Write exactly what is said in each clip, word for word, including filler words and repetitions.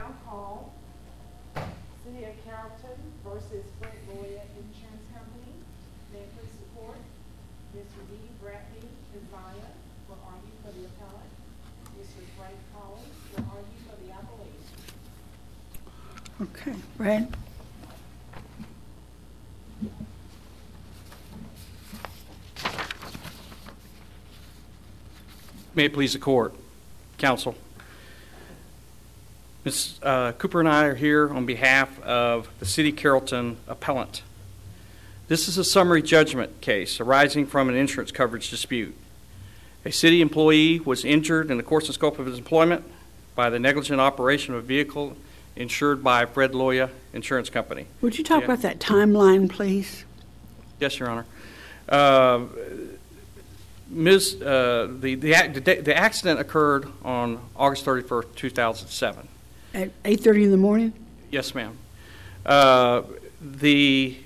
now call City of Carrollton versus Fred Loya Insurance Company. May I please support Mister D. Bradley Isaiah will argue for the appellant. Mister Frank Collins will argue for the appellate. Okay, Brad. May it please the court, counsel. Miz Uh, Cooper and I are here on behalf of the City of Carrollton appellant. This is a summary judgment case arising from an insurance coverage dispute. A city employee was injured in the course and scope of his employment by the negligent operation of a vehicle insured by Fred Loya Insurance Company. Would you talk Yeah. about that timeline, please? Yes, Your Honor. Uh, Miz Uh, the, the, the, the accident occurred on August thirty-first, two thousand seven. At eight thirty in the morning? Yes, ma'am. Uh, the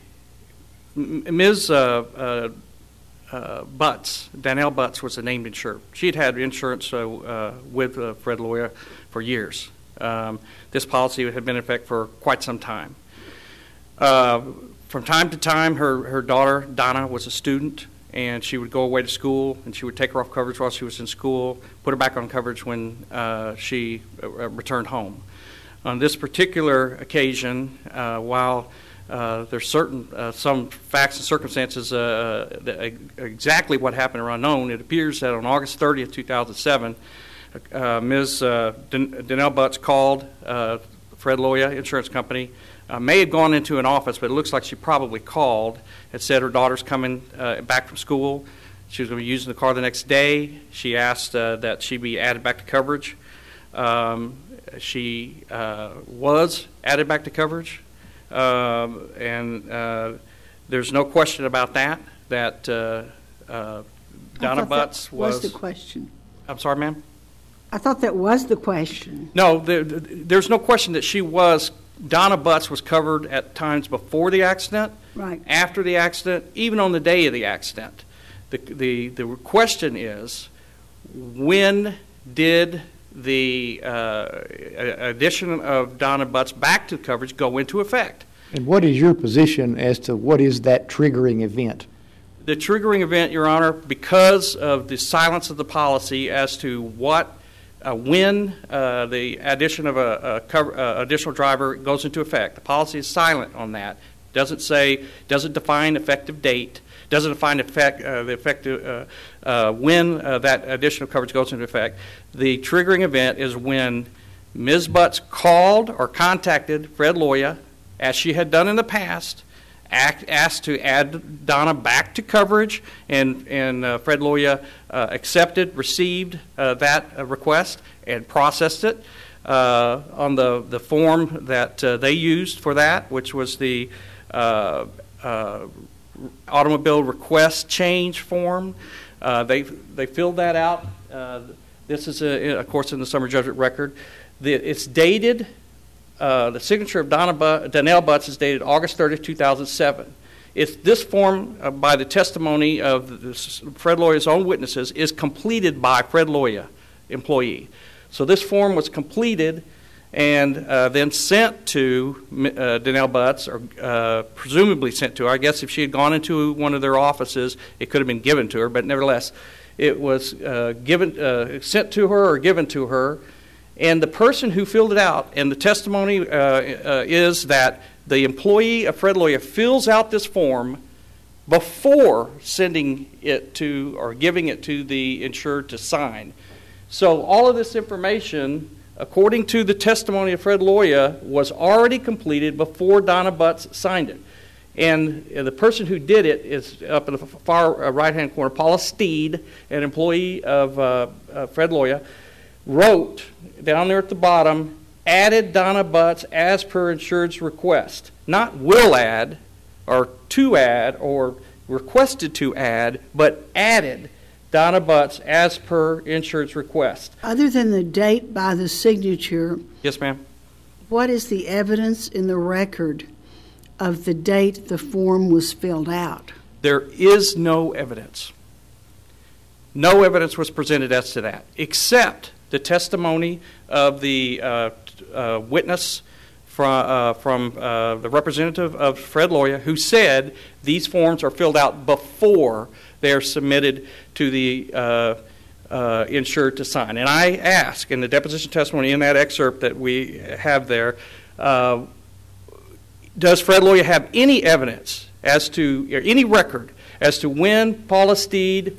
Miz Uh, uh, uh, Butts, Danielle Butts, was the named insured. She had had insurance uh, uh, with uh, Fred Loya for years. Um, this policy had been in effect for quite some time. Uh, from time to time, her, her daughter, Donna, was a student, and she would go away to school, and she would take her off coverage while she was in school, put her back on coverage when uh, she uh, returned home. On this particular occasion, uh, while uh, there's certain uh, some facts and circumstances uh, that, uh, exactly what happened are unknown, it appears that on August thirtieth, two thousand seven, uh, Miz Uh, Dan- Danielle Butts called uh, Fred Loya Insurance Company. Uh, may have gone into an office, but it looks like she probably called and said her daughter's coming uh, back from school. She was going to be using the car the next day. She asked uh, that she be added back to coverage. Um, she uh, was added back to coverage, um, and uh, there's no question about that, that uh, uh, Donna Butts was... was the question. I'm sorry, ma'am? I thought that was the question. No, there, there's no question that she was... Donna Butts was covered at times before the accident, right. after the accident, even on the day of the accident. The, the, the question is, when did the uh, addition of Donna Butts back to coverage go into effect? And what is your position as to what is that triggering event? The triggering event, Your Honor, because of the silence of the policy as to what Uh, when uh, the addition of a, a cover, uh, additional driver goes into effect. The policy is silent on that. Doesn't say, doesn't define effective date, doesn't define effect, uh, the effective uh, uh, when uh, that additional coverage goes into effect. The triggering event is when Miz Butts called or contacted Fred Loya, as she had done in the past, act, asked to add Donna back to coverage, and, and uh, Fred Loya uh, accepted, received uh, that uh, request, and processed it uh, on the, the form that uh, they used for that, which was the uh, uh, automobile request change form. Uh, they, they filled that out. Uh, this is, a, of course, in the summary judgment record. The, it's dated. Uh, the signature of Donna But- Danielle Butts is dated August thirtieth, two thousand seven. It's this form, uh, by the testimony of the, Fred Loya's own witnesses, is completed by Fred Loya employee. So this form was completed and uh, then sent to uh, Danielle Butts, or uh, presumably sent to her. I guess if she had gone into one of their offices, it could have been given to her, but nevertheless, it was uh, given, uh, sent to her or given to her. And the person who filled it out, and the testimony uh, uh, is that the employee of Fred Loya fills out this form before sending it to or giving it to the insured to sign. So all of this information, according to the testimony of Fred Loya, was already completed before Donna Butts signed it. And the person who did it is up in the far right-hand corner, Paula Steed, an employee of uh, uh, Fred Loya, wrote down there at the bottom, added Donna Butts as per insured's request. Not will add, or to add, or requested to add, but added Donna Butts as per insured's request. Other than the date by the signature, Yes, ma'am. what is the evidence in the record of the date the form was filled out? There is no evidence. No evidence was presented as to that, except the testimony of the uh, uh, witness from, uh, from uh, the representative of Fred Loya, who said these forms are filled out before they are submitted to the uh, uh, insured to sign. And I ask in the deposition testimony in that excerpt that we have there, uh, does Fred Loya have any evidence as to, or any record as to when Paula Steed,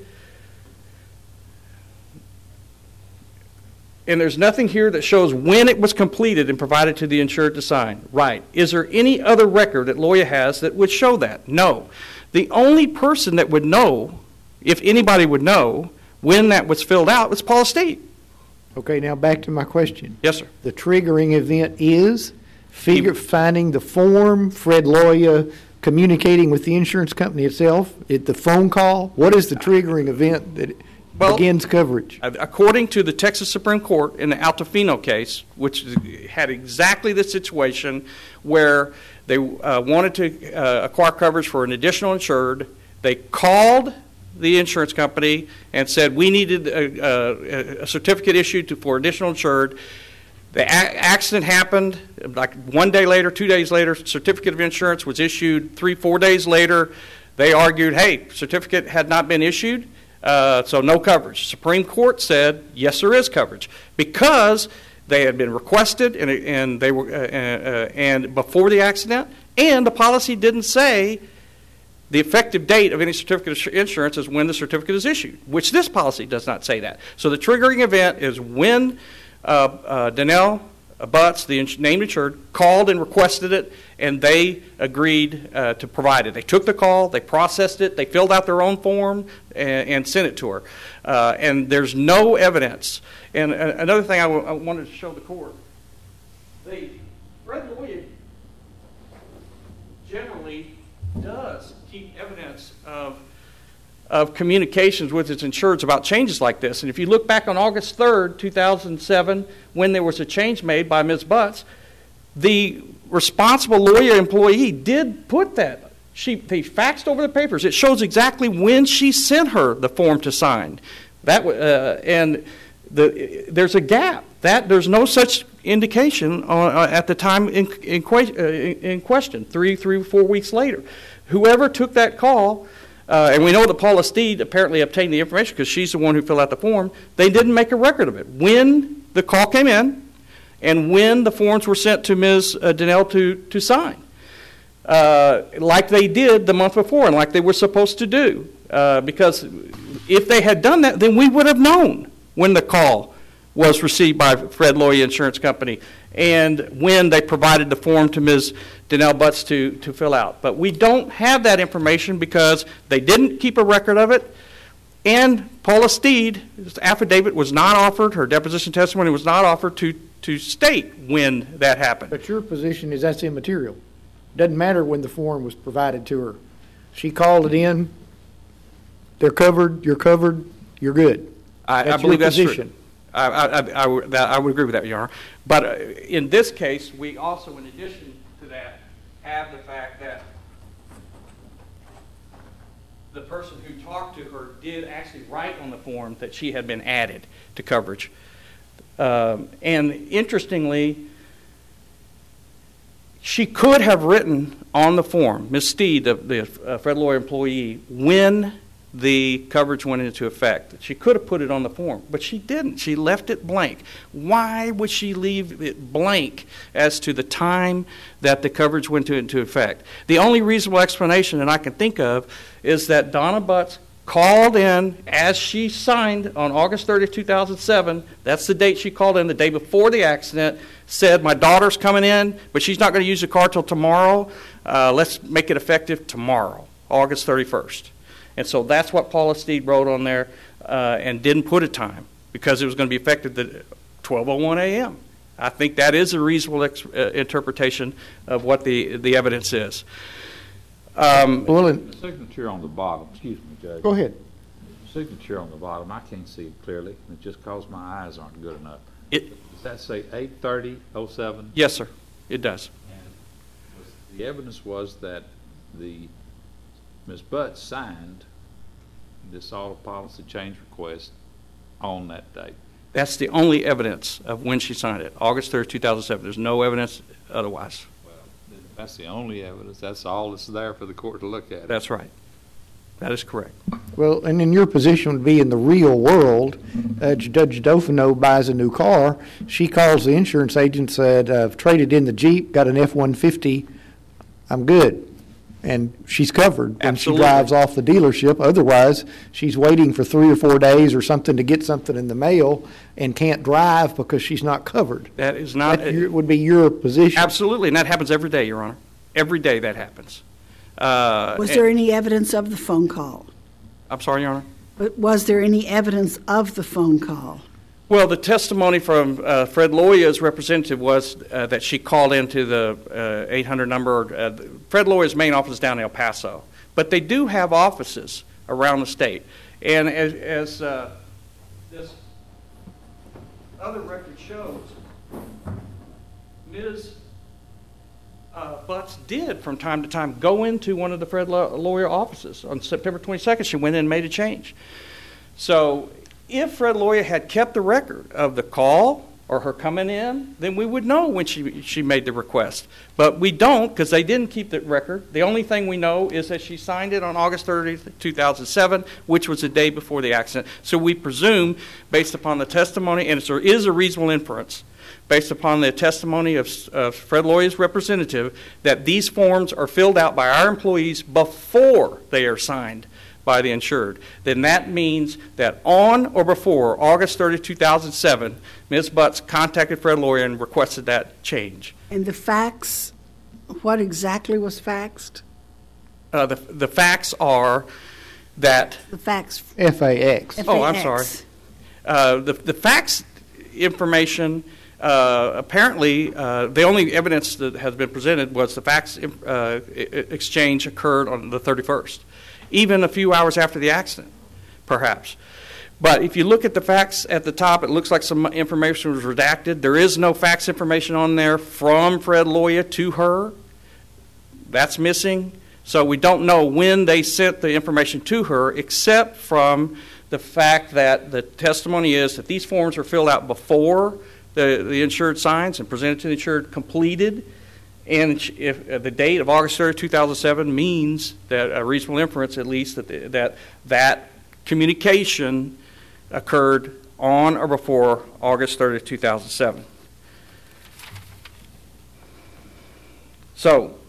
and there's nothing here that shows when it was completed and provided to the insured to sign. Right. Is there any other record that Loya has that would show that? No. The only person that would know, if anybody would know, when that was filled out was Paula Steed. Okay, now back to my question. Yes, sir. The triggering event is figure finding the form, Fred Loya communicating with the insurance company itself, it, the phone call. What is the triggering event that Well, begins coverage? according to the Texas Supreme Court in the Altafino case, which had exactly the situation where they uh, wanted to uh, acquire coverage for an additional insured, they called the insurance company and said we needed a, a, a certificate issued to, for additional insured. The a- accident happened like one day later, two days later, certificate of insurance was issued. Three, four days later, they argued, hey, certificate had not been issued. Uh, so no coverage. Supreme Court said, yes, there is coverage because they had been requested and, and they were uh, uh, and before the accident, and the policy didn't say the effective date of any certificate of insurance is when the certificate is issued, which this policy does not say that. So the triggering event is when uh, uh, Donnell Butts, the ins- named insured, called and requested it, and they agreed uh, to provide it. They took the call, they processed it, they filled out their own form, and, and sent it to her. Uh, and there's no evidence. And uh, another thing I, w- I wanted to show the court, the Fred Loya generally does keep evidence of of communications with its insureds about changes like this. And if you look back on August third, two thousand seven, when there was a change made by Miz Butts, the responsible Loya employee did put that. She, they faxed over the papers. It shows exactly when she sent her the form to sign. That uh, and the, there's a gap. That there's no such indication on, uh, at the time in, in, que- uh, in question, three, three, four weeks later. Whoever took that call, uh, and we know that Paula Steed apparently obtained the information because she's the one who filled out the form, they didn't make a record of it. When the call came in and when the forms were sent to Miz Donnell to, to sign, uh, like they did the month before and like they were supposed to do. Uh, because if they had done that, then we would have known when the call was received by Fred Loya Insurance Company and when they provided the form to Miz Donnell Butts to, to fill out. But we don't have that information because they didn't keep a record of it, and Paula Steed's affidavit was not offered, her deposition testimony was not offered to, to state when that happened. But your position is that's immaterial. Doesn't matter when the form was provided to her. She called it in, they're covered, you're covered, you're good. I, That's I believe your that's position. true. I, I, I, I, would- that, I would agree with that, Your Honor. But uh, in this case, we also, in addition to that, have the fact that the person who talked to her did actually write on the form that she had been added to coverage. Um, and interestingly, she could have written on the form, Miz Steed, the, the uh, Fred Loya employee, when the coverage went into effect. She could have put it on the form, but she didn't. She left it blank. Why would she leave it blank as to the time that the coverage went into effect? The only reasonable explanation that I can think of is that Donna Butts called in as she signed on August thirtieth, two thousand seven. That's the date she called in, the day before the accident, said, my daughter's coming in, but she's not going to use the car till tomorrow. Uh, let's make it effective tomorrow, August thirty-first. And so that's what Paula Steed wrote on there uh, and didn't put a time because it was going to be effective at twelve oh one a.m. I think that is a reasonable ex- uh, interpretation of what the, the evidence is. Um, Well, and- The signature on the bottom, excuse me, Judge. go ahead. The signature on the bottom, I can't see it clearly, and it's just because my eyes aren't good enough. it, Does that say eight thirty oh seven? yes, sir, it does. And the evidence was that the, Miz Butts signed this auto policy change request on that date. That's the only evidence of when she signed it, August third, two thousand seven. There's no evidence otherwise. Well, then if that's the only evidence. That's all that's there for the court to look at. That's right. That is correct. Well, and then your position would be in the real world, uh, Judge Dofino buys a new car, she calls the insurance agent, said, I've traded in the Jeep, got an F one fifty, I'm good. And she's covered when Absolutely. she drives off the dealership. Otherwise, she's waiting for three or four days or something to get something in the mail and can't drive because she's not covered. That is not. That your- would be your position. Absolutely, and that happens every day, Your Honor. Every day that happens. Uh, Was and- there any evidence of the phone call? I'm sorry, Your Honor? But was there any evidence of the phone call? Well, the testimony from uh, Fred Loya's representative was uh, that she called into the uh, eight hundred number. Uh, Fred Loya's main office is down in El Paso. But they do have offices around the state. And as, as uh, this other record shows, Miz Uh, Butts did, from time to time, go into one of the Fred Loya offices. On September twenty-second, she went in and made a change. So if Fred Loya had kept the record of the call or her coming in, then we would know when she, she made the request. But we don't, because they didn't keep the record. The only thing we know is that she signed it on August thirtieth, two thousand seven, which was the day before the accident. So we presume, based upon the testimony, and there is a reasonable inference, based upon the testimony of, of Fred Loya's representative, that these forms are filled out by our employees before they are signed by the insured. Then that means that on or before August thirtieth, two thousand seven, Miz Butts contacted Fred Loya and requested that change. And the fax, what exactly was faxed? Uh, the, the facts are that... The fax. F A X. Oh, I'm F A X. sorry. Uh, the, the fax information... Uh, apparently, uh, the only evidence that has been presented was the fax uh, exchange occurred on the thirty-first, even a few hours after the accident, perhaps. But if you look at the fax at the top, it looks like some information was redacted. There is no fax information on there from Fred Loya to her. That's missing. So we don't know when they sent the information to her, except from the fact that the testimony is that these forms were filled out before The, the insured signs and presented to the insured completed, and if uh, the date of August third, two thousand seven means that a reasonable inference, at least, that the, that that communication occurred on or before August thirtieth, two thousand seven. So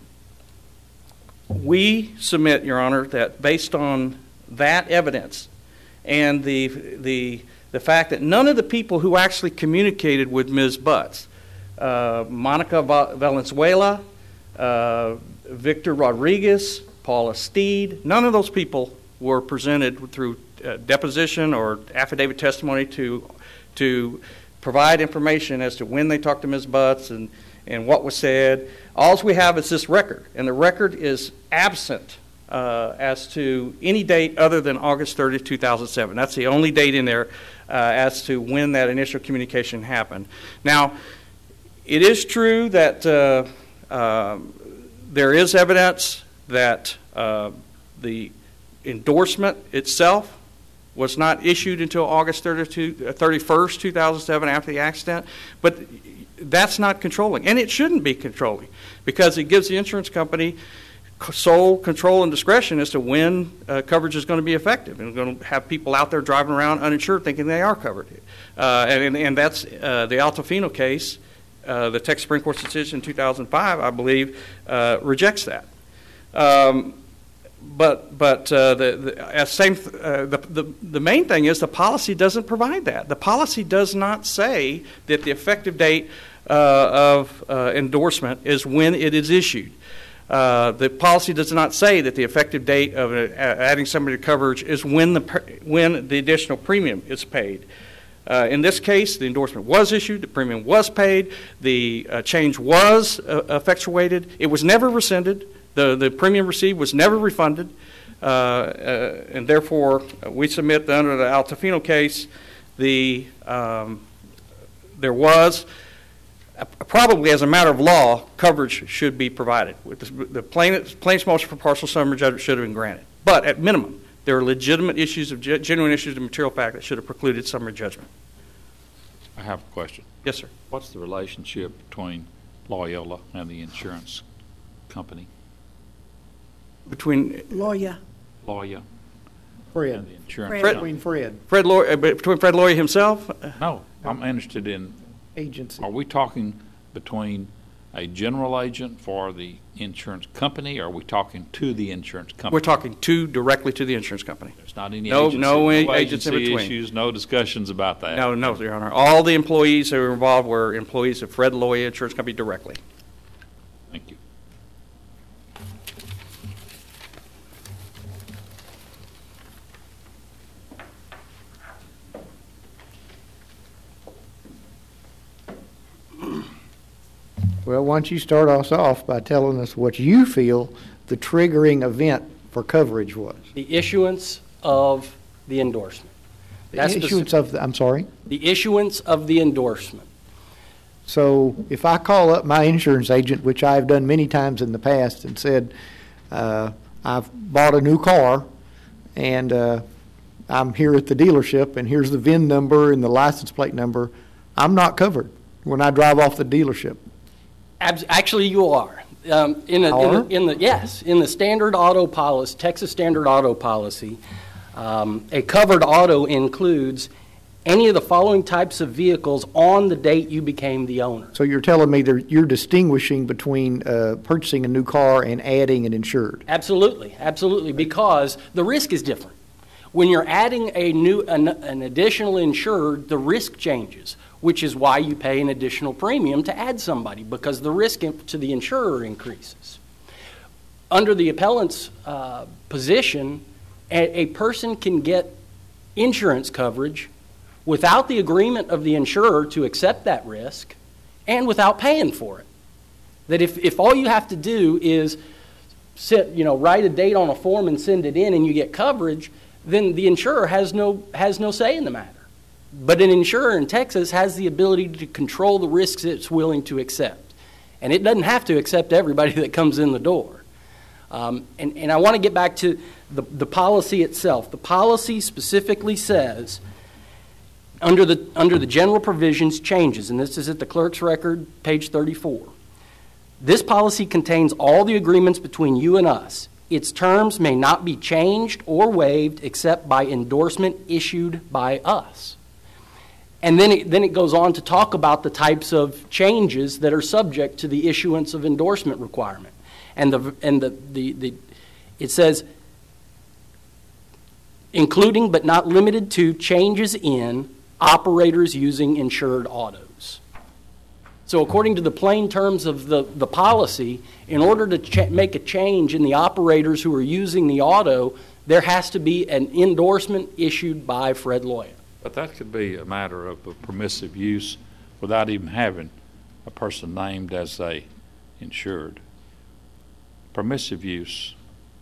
we submit, Your Honor, that based on that evidence and the the the fact that none of the people who actually communicated with Miz Butts, uh, Monica Valenzuela, uh, Victor Rodriguez, Paula Steed, none of those people were presented through uh, deposition or affidavit testimony to to provide information as to when they talked to Miz Butts and, and what was said. All we have is this record, and the record is absent uh, as to any date other than August thirtieth, two thousand seven. That's the only date in there Uh, as to when that initial communication happened. Now, it is true that uh, uh, there is evidence that uh, the endorsement itself was not issued until August thirty-first, two thousand seven, after the accident, but that's not controlling, and it shouldn't be controlling, because it gives the insurance company sole control and discretion as to when uh, coverage is going to be effective, and we're going to have people out there driving around uninsured thinking they are covered. Uh, and, and that's uh, the Altofino case, uh, the Texas Supreme Court's decision in two thousand five, I believe, uh, rejects that. Um, but but uh, the, the, as same, uh, the, the, the main thing is the policy doesn't provide that. The policy does not say that the effective date uh, of uh, endorsement is when it is issued. Uh, the policy does not say that the effective date of uh, adding somebody to coverage is when the when the additional premium is paid. Uh, in this case, the endorsement was issued, the premium was paid, the uh, change was uh, effectuated. It was never rescinded. The the premium received was never refunded, uh, uh, and therefore uh, we submit that under the Altofino case, the um, there was. Probably as a matter of law, coverage should be provided. The plaintiff's, plaintiff's motion for partial summary judgment should have been granted. But at minimum, there are legitimate issues of genuine issues of material fact that should have precluded summary judgment. I have a question. Yes, sir. What's the relationship between Loyola and the insurance company? Between Lawyer. Loyola and Fred, the insurance Fred. company? between Fred, Fred Loy, uh, between Fred Loy himself, No, I'm interested in, agency. are we talking between a general agent for the insurance company, or are we talking to the insurance company? we're talking to directly to the insurance company. There's not any No- agency, no no agents in agency between. issues, no discussions about that. No, no, Your Honor. All the employees who were involved were employees of Fred Loy Insurance Company directly. Thank you. Well, why don't you start us off by telling us what you feel the triggering event for coverage was? The issuance of the endorsement. The That's issuance of, the I'm sorry? The issuance of the endorsement. So if I call up my insurance agent, which I've done many times in the past, and said, uh, I've bought a new car, and uh, I'm here at the dealership, and here's the V I N number and the license plate number, I'm not covered when I drive off the dealership. Abs- Actually, you are. Um, in, a, in, Are? the, in the yes, in the standard auto policy, Texas standard auto policy, um, a covered auto includes any of the following types of vehicles on the date you became the owner. So you're telling me that you're distinguishing between uh, purchasing a new car and adding an insured? Absolutely, absolutely, because the risk is different. When you're adding a new, an, an additional insured, the risk changes, which is why you pay an additional premium to add somebody, because the risk in, to the insurer increases. Under the appellant's uh, position, a, a person can get insurance coverage without the agreement of the insurer to accept that risk and without paying for it. That if, if all you have to do is sit, you know, write a date on a form and send it in and you get coverage, then the insurer has no, has no say in the matter. But an insurer in Texas has the ability to control the risks it's willing to accept. And it doesn't have to accept everybody that comes in the door. Um, and, and I want to get back to the, the policy itself. The policy specifically says, under the, under the general provisions changes, and this is at the clerk's record, page thirty-four. This policy contains all the agreements between you and us. Its terms may not be changed or waived except by endorsement issued by us. And then it, then it goes on to talk about the types of changes that are subject to the issuance of endorsement requirement. And the and the, the, the it says, including but not limited to changes in operators using insured autos. So according to the plain terms of the, the policy, in order to ch- make a change in the operators who are using the auto, there has to be an endorsement issued by Fred Loya. But that could be a matter of a permissive use without even having a person named as a insured. Permissive use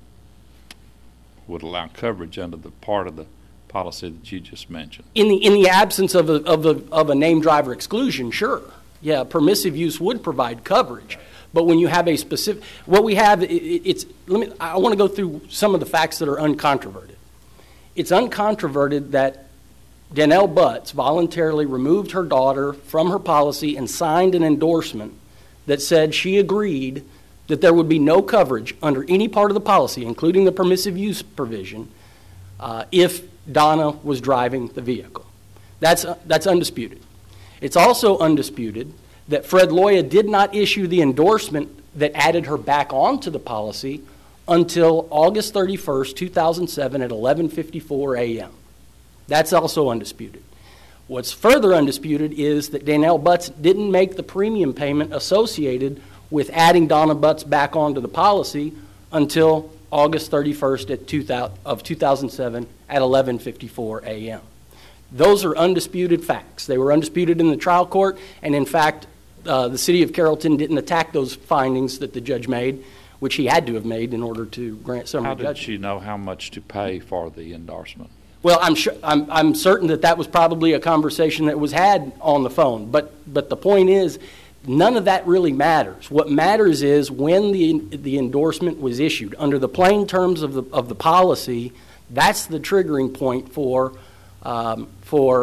would allow coverage under the part of the policy that you just mentioned. In the in the absence of a of a of a name driver exclusion, sure, yeah, permissive use would provide coverage. But when you have a specific, what we have, it, it's. Let me. I want to go through some of the facts that are uncontroverted. It's uncontroverted that Danelle Butts voluntarily removed her daughter from her policy and signed an endorsement that said she agreed that there would be no coverage under any part of the policy, including the permissive use provision, uh, if Donna was driving the vehicle. That's, uh, that's undisputed. It's also undisputed that Fred Loya did not issue the endorsement that added her back onto the policy until August thirty-first, two thousand seven at eleven fifty-four a.m. That's also undisputed. What's further undisputed is that Danelle Butts didn't make the premium payment associated with adding Donna Butts back onto the policy until August thirty-first at two thousand, of two thousand seven at eleven fifty-four a.m. Those are undisputed facts. They were undisputed in the trial court, and in fact, uh, the city of Carrollton didn't attack those findings that the judge made, which he had to have made in order to grant summary How judgment. did she know how much to pay for the endorsement? Well, I'm sure I'm, I'm certain that that was probably a conversation that was had on the phone. But but the point is, none of that really matters. What matters is when the the endorsement was issued under the plain terms of the of the policy. That's the triggering point for um, for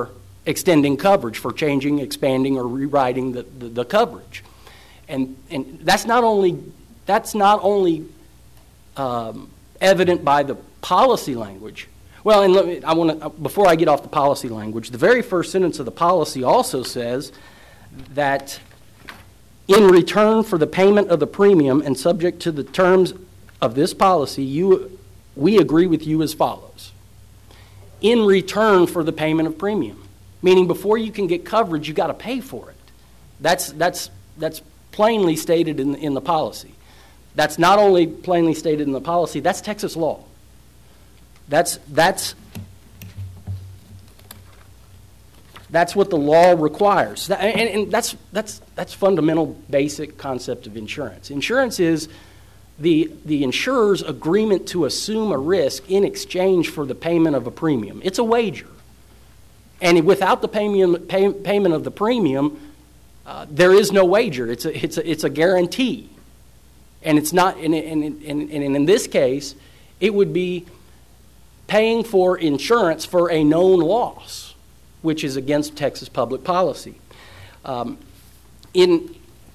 extending coverage, for changing, expanding, or rewriting the, the, the coverage. And, and that's not only, that's not only um, evident by the policy language. Well, and let me, I want to, before I get off the policy language, the very first sentence of the policy also says that in return for the payment of the premium and subject to the terms of this policy, you, we agree with you as follows. In return for the payment of premium, meaning before you can get coverage, you got to pay for it. That's, that's, that's plainly stated in, in the policy. That's not only plainly stated in the policy, that's Texas law. That's, that's, that's what the law requires. And, and that's, that's, that's fundamental basic concept of insurance. Insurance is the, the insurer's agreement to assume a risk in exchange for the payment of a premium. It's a wager. And without the payment, pay, payment of the premium, uh, there is no wager. It's a, it's a, it's a guarantee. And it's not, and, and, and, and in this case, it would be paying for insurance for a known loss, which is against Texas public policy. Um, in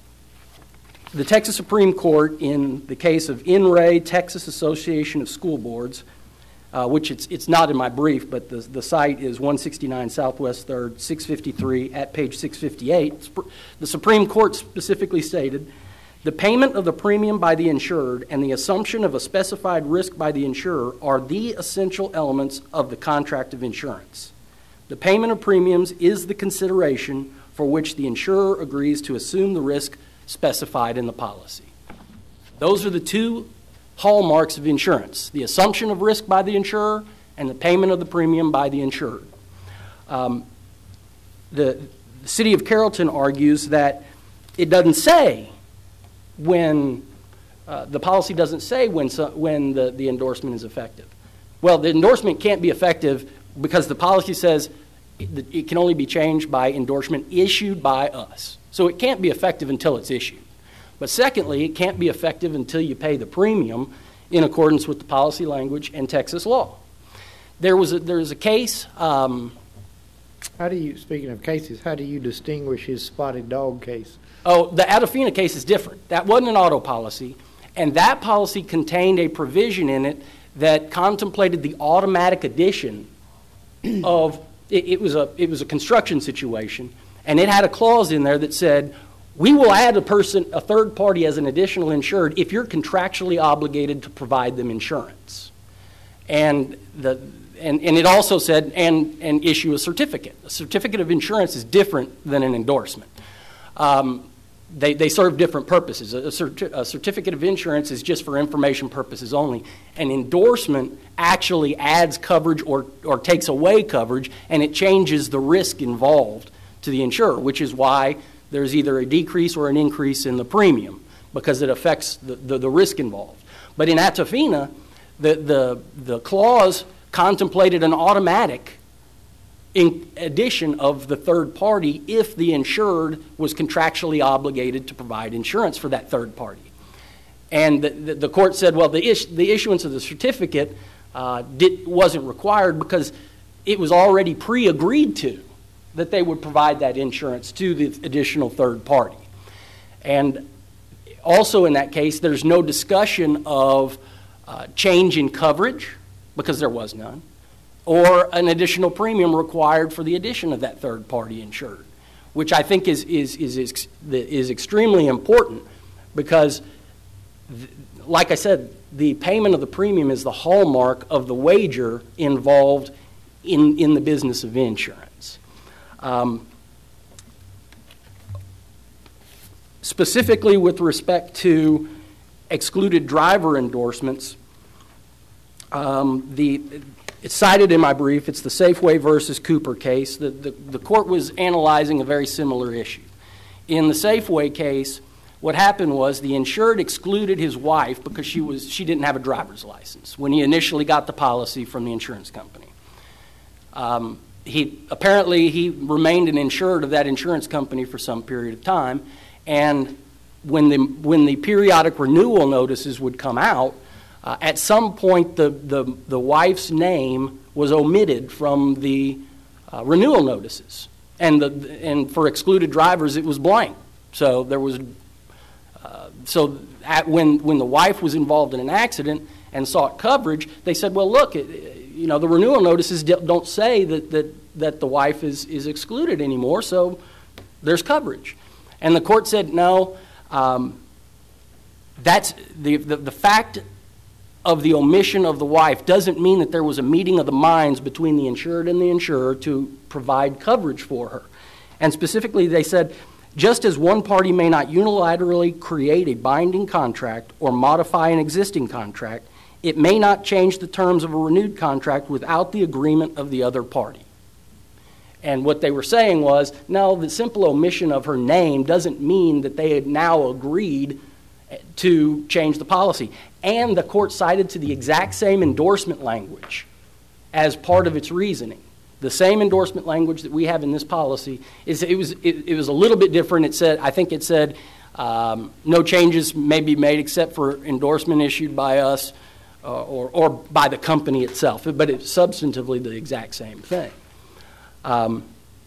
the Texas Supreme Court, in the case of In Re, Texas Association of School Boards, uh, which it's, it's not in my brief, but the, the site is one sixty-nine Southwest third, six fifty-three, at page six fifty-eight, the Supreme Court specifically stated, the payment of the premium by the insured and the assumption of a specified risk by the insurer are the essential elements of the contract of insurance. The payment of premiums is the consideration for which the insurer agrees to assume the risk specified in the policy. Those are the two hallmarks of insurance, the assumption of risk by the insurer and the payment of the premium by the insured. Um, the, the city of Carrollton argues that it doesn't say when uh, the policy doesn't say when, so, when the, the endorsement is effective. Well, the endorsement can't be effective because the policy says it, it can only be changed by endorsement issued by us. So it can't be effective until it's issued. But secondly, it can't be effective until you pay the premium in accordance with the policy language and Texas law. There was a, there was a case. Um, how do you, speaking of cases, how do you distinguish his spotted dog case? Oh, the Adafina case is different. That wasn't an auto policy, and that policy contained a provision in it that contemplated the automatic addition of, it, it, was a, it was a construction situation, and it had a clause in there that said, we will add a person, a third party as an additional insured if you're contractually obligated to provide them insurance. And, the, and, and it also said, and, and issue a certificate. A certificate of insurance is different than an endorsement. Um, They, they serve different purposes. A, certi- a certificate of insurance is just for information purposes only. An endorsement actually adds coverage or, or takes away coverage, and it changes the risk involved to the insurer, which is why there's either a decrease or an increase in the premium because it affects the, the, the risk involved. But in Atafina, the, the, the clause contemplated an automatic in addition of the third party if the insured was contractually obligated to provide insurance for that third party. And the, the, the court said, well, the, is, the issuance of the certificate uh, did, wasn't required because it was already pre-agreed to that they would provide that insurance to the additional third party. And also in that case, there's no discussion of uh, change in coverage because there was none, or an additional premium required for the addition of that third party insured, which I think is, is, is, is, is extremely important because, th- like I said, the payment of the premium is the hallmark of the wager involved in, in the business of insurance. Um, specifically with respect to excluded driver endorsements, um, the It's cited in my brief. It's the Safeway versus Cooper case. The, the, the court was analyzing a very similar issue. In the Safeway case, what happened was the insured excluded his wife because she, was, she didn't have a driver's license when he initially got the policy from the insurance company. Um, he, apparently, he remained an insured of that insurance company for some period of time, and when the, when the periodic renewal notices would come out, Uh, at some point, the, the, the wife's name was omitted from the, uh, renewal notices. And, the, and for excluded drivers, it was blank. So there was, uh, so at, when, when the wife was involved in an accident and sought coverage, they said, well, look, it, you know, the renewal notices don't say that, that, that the wife is, is excluded anymore, so there's coverage. And the court said, no, um, that's the, the, the fact of the omission of the wife doesn't mean that there was a meeting of the minds between the insured and the insurer to provide coverage for her. And specifically, they said, just as one party may not unilaterally create a binding contract or modify an existing contract, it may not change the terms of a renewed contract without the agreement of the other party. And what they were saying was, no, the simple omission of her name doesn't mean that they had now agreed to change the policy. And the court cited to the exact same endorsement language as part of its reasoning. The same endorsement language that we have in this policy is it was it, it was a little bit different. It said, I think it said, um, no changes may be made except for endorsement issued by us uh, or or by the company itself. But it's substantively the exact same thing. Um,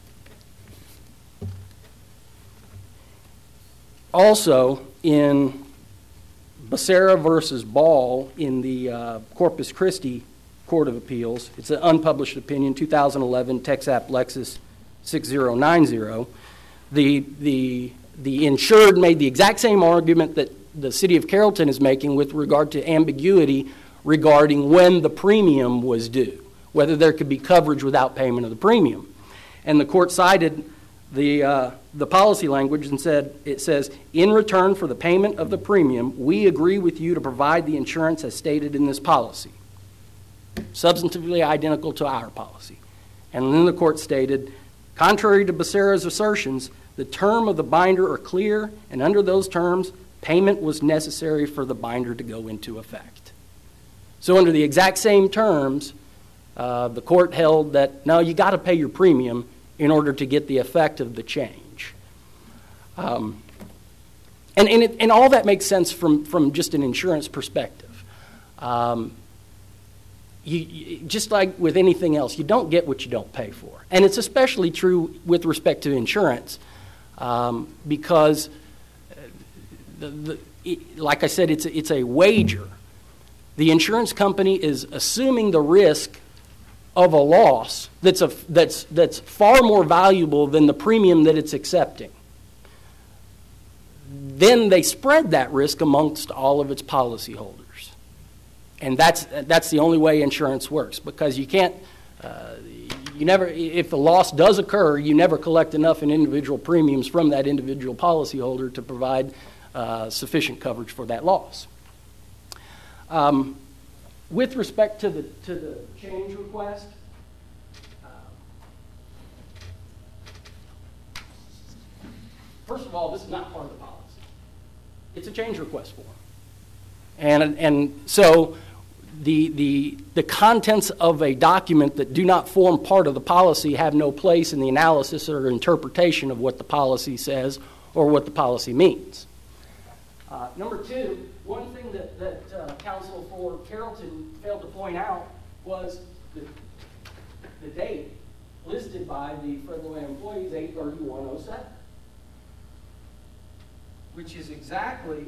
also, in Becerra versus Ball in the uh, Corpus Christi Court of Appeals, it's an unpublished opinion, two thousand eleven, Texap Lexus six zero nine zero. The, the, the insured made the exact same argument that the city of Carrollton is making with regard to ambiguity regarding when the premium was due, whether there could be coverage without payment of the premium. And the court cited the, uh, the policy language and said, it says, in return for the payment of the premium, we agree with you to provide the insurance as stated in this policy. Substantively identical to our policy. And then the court stated, contrary to Becerra's assertions, the term of the binder are clear, and under those terms, payment was necessary for the binder to go into effect. So under the exact same terms, uh, the court held that, no, you got to pay your premium in order to get the effect of the change. Um, and, and, it, and all that makes sense from, from just an insurance perspective. Um, You, you, just like with anything else, you don't get what you don't pay for. And it's especially true with respect to insurance um, because, the, the, it, like I said, it's a, it's a wager. The insurance company is assuming the risk of a loss that's, a, that's, that's far more valuable than the premium that it's accepting. Then they spread that risk amongst all of its policyholders. And that's that's the only way insurance works, because you can't, uh, you never, if a loss does occur, you never collect enough in individual premiums from that individual policyholder to provide uh, sufficient coverage for that loss. Um, with respect to the to the change request, uh, first of all, this is not part of the policy. It's a change request form. And, and so the, the, the contents of a document that do not form part of the policy have no place in the analysis or interpretation of what the policy says or what the policy means. Uh, number two, one thing that, that uh, counsel for Carrollton failed to point out was the, the date listed by the Fred Lloyd employees, eight thirty-one oh seven, which is exactly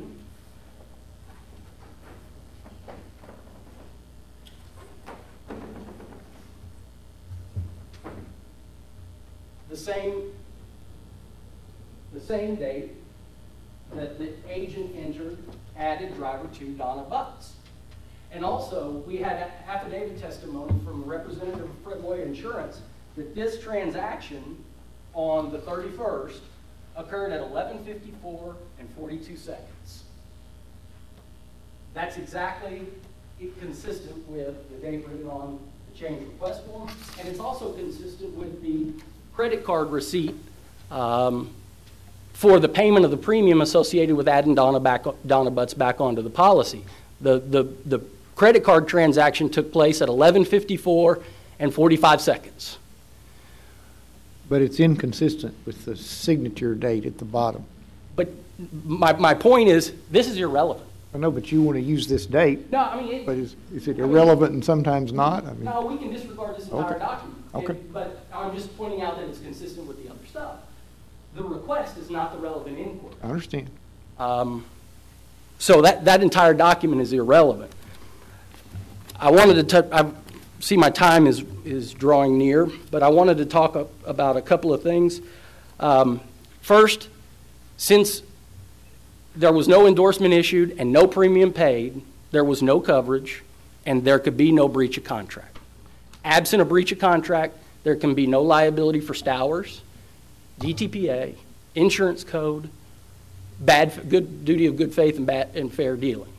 the same, the same date that the agent entered added driver to Donna Butts. And also, we had affidavit testimony from a representative of Fred Lloyd Insurance that this transaction on the thirty-first occurred at eleven fifty-four and forty-two seconds. That's exactly consistent with the date written on the change request form, and it's also consistent with the credit card receipt um, for the payment of the premium associated with adding Donna, back, Donna Butts back onto the policy. The, the, the credit card transaction took place at eleven fifty-four and forty-five seconds. But it's inconsistent with the signature date at the bottom. But my, my point is, this is irrelevant. I know, but you want to use this date. No, I mean, it, But is, is it irrelevant and sometimes not? I mean, no, we can disregard this entire Okay. document. Okay. And- But I'm just pointing out that it's consistent with the other stuff. The request is not the relevant inquiry. I understand. Um, So that, that entire document is irrelevant. I wanted to touch, I see my time is, is drawing near, but I wanted to talk a- about a couple of things. Um, First, since there was no endorsement issued and no premium paid, there was no coverage, and there could be no breach of contract. Absent a breach of contract, there can be no liability for Stowers, D T P A, insurance code, bad, good duty of good faith and bad and fair dealing.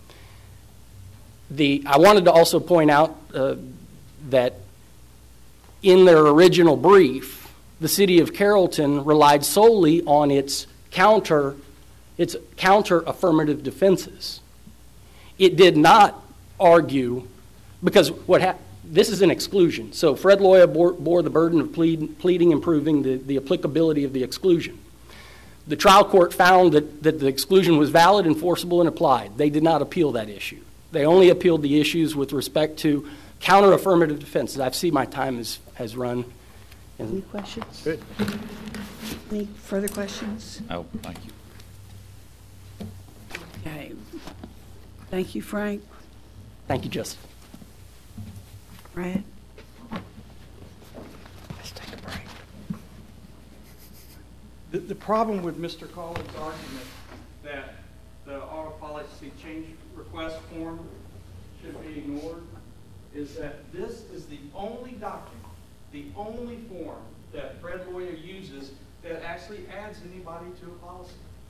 The, I wanted to also point out uh, that in their original brief, the city of Carrollton relied solely on its counter, its counter affirmative defenses. It did not argue, because what happened, this is an exclusion. So Fred Loya bore, bore the burden of plead, pleading and proving the, the applicability of the exclusion. The trial court found that, that the exclusion was valid, enforceable, and applied. They did not appeal that issue. They only appealed the issues with respect to counter affirmative defenses. I see my time is, has run. Any questions? Good. Any further questions? Oh, thank you. Okay. Thank you, Frank. Thank you, Justice. Brad? Let's take a break. The, the problem with Mister Collins' argument that the auto policy change request form should be ignored is that this is the only document, the only form that Fred Loya uses that actually adds anybody to a policy.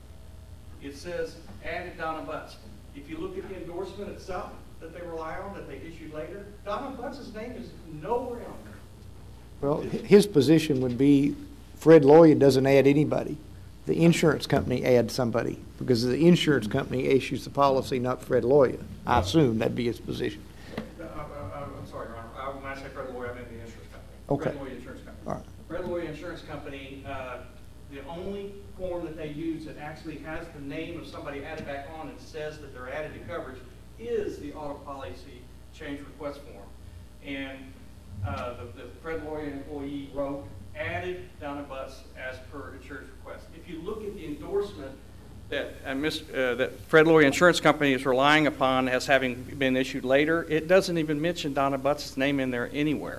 It says added Donna Butts. If you look at the endorsement itself that they rely on, that they issued later, Donna Butts' name is nowhere on there. Well, hi- his position would be Fred Loya doesn't add anybody. The insurance company adds somebody because the insurance company issues the policy, not Fred Loya. I assume that'd be his position. Uh, uh, uh, I'm sorry, Your Honor. Uh, When I say Fred Loya, I meant the insurance company. Okay. Fred Loya Insurance Company. All right. Fred Loya Insurance Company, uh, the only form that they use that actually has the name of somebody added back on and says that they're added to coverage is the auto policy change request form. And uh, the, the Fred Loya employee wrote, added Donna Butts as per insurance request. If you look at the endorsement that, uh, Miss, uh, that Fred Loya Insurance Company is relying upon as having been issued later, it doesn't even mention Donna Butts' name in there anywhere.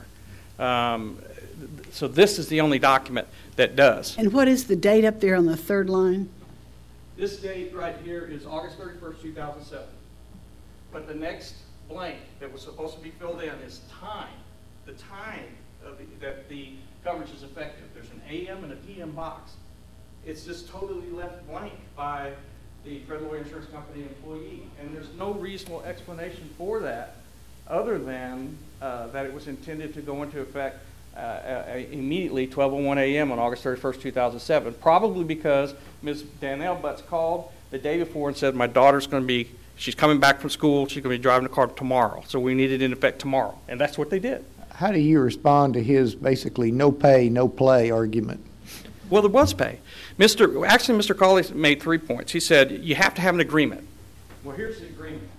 Um, so this is the only document that does. And what is the date up there on the third line? This date right here is August thirty-first, two thousand seven. But the next blank that was supposed to be filled in is time, the time of the, that the coverage is effective. There's an A M and a P M box. It's just totally left blank by the Fred Loya Insurance Company employee. And there's no reasonable explanation for that other than uh, that it was intended to go into effect uh, uh, immediately twelve oh one a m on August thirty-first, two thousand seven, probably because Miz Danielle Butts called the day before and said, my daughter's going to be, she's coming back from school, she's going to be driving the car tomorrow, so we need it in effect tomorrow. And that's what they did. How do you respond to his basically no pay, no play argument? Well, there was pay. Mister Actually, Mister Collins made three points. He said, you have to have an agreement. Well, here's the agreement.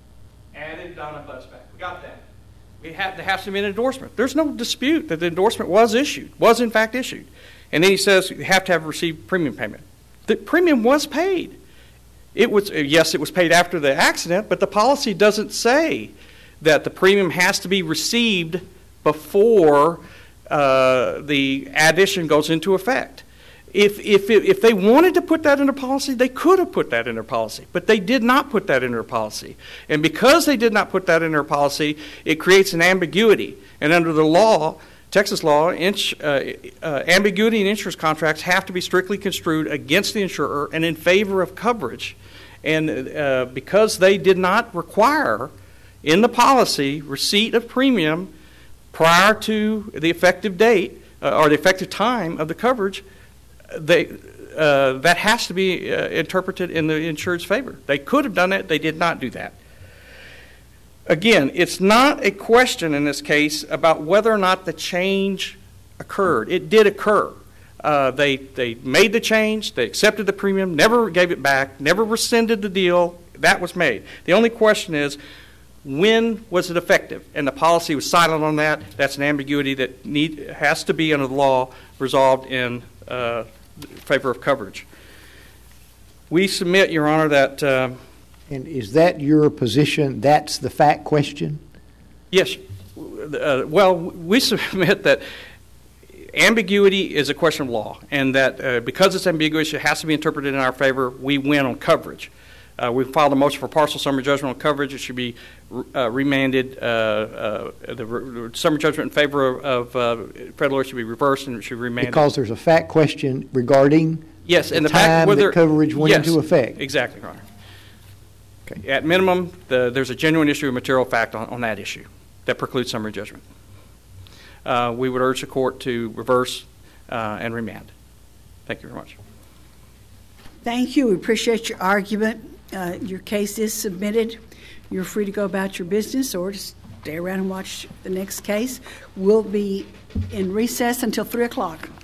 Added Donna Butts back. We got that. We have, there has to be an endorsement. There's no dispute that the endorsement was issued, was in fact issued. And then he says you have to have received premium payment. The premium was paid. It was, yes, it was paid after the accident, but the policy doesn't say that the premium has to be received before uh, the addition goes into effect. If, if, if they wanted to put that in their policy, they could have put that in their policy, but they did not put that in their policy. And because they did not put that in their policy, it creates an ambiguity. And under the law, Texas law, ins- uh, uh, ambiguity in insurance contracts have to be strictly construed against the insurer and in favor of coverage. And uh, because they did not require in the policy receipt of premium prior to the effective date uh, or the effective time of the coverage, they, uh, that has to be uh, interpreted in the insured's favor. They could have done that. They did not do that. Again, it's not a question in this case about whether or not the change occurred. It did occur. Uh, they, they made the change. They accepted the premium, never gave it back, never rescinded the deal. That was made. The only question is, when was it effective? And the policy was silent on that. That's an ambiguity that need, has to be under the law resolved in uh, favor of coverage. We submit, Your Honor, that... Uh, And is that your position? That's the fact question? yes. Uh, well, we submit that ambiguity is a question of law, and that uh, because it's ambiguous, it has to be interpreted in our favor. We win on coverage. Uh, we filed a motion for partial summary judgment on coverage. It should be uh, remanded. Uh, uh, the, the summary judgment in favor of, of uh, Fred Lloyd should be reversed, and it should be remanded. Because there's a fact question regarding yes, the and the time fact whether that coverage went yes, into effect. Exactly, Your Honor. Okay. At minimum, the, there's a genuine issue of material fact on, on that issue that precludes summary judgment. Uh, we would urge the court to reverse uh, and remand. Thank you very much. Thank you. We appreciate your argument. Uh, your case is submitted. You're free to go about your business or to stay around and watch the next case. We'll be in recess until three o'clock.